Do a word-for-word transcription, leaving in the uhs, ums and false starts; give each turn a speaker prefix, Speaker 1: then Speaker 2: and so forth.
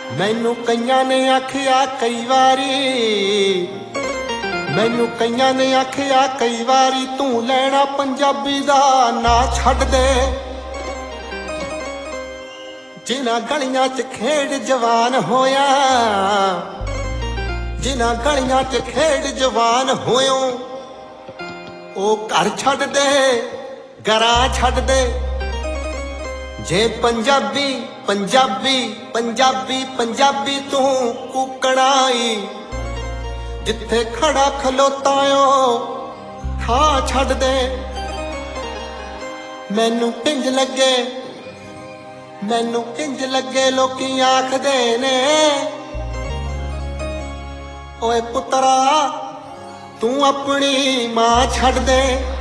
Speaker 1: मैनू कईयां ने आखिया कई वारी मैनू कईयां ने आखिया कई वारी तू लैना पंजाबी दा ना छड्ड दे। जिन्हां गलियां च खेड जवान होया जिन्हां गलियां च खेड जवान होयो ओ घर छड्ड दे घरां छड्ड दे। जे पंजाबी पंजाबी पंजाबी पंजाबी तू कूकणाई जिथे खड़ा खलोता ओ थां छड्ड दे। मैनू किंज लगे मैनू किंज लगे लोकी आखदे ने ओए पुत्तरा तू अपनी मां छड्ड दे।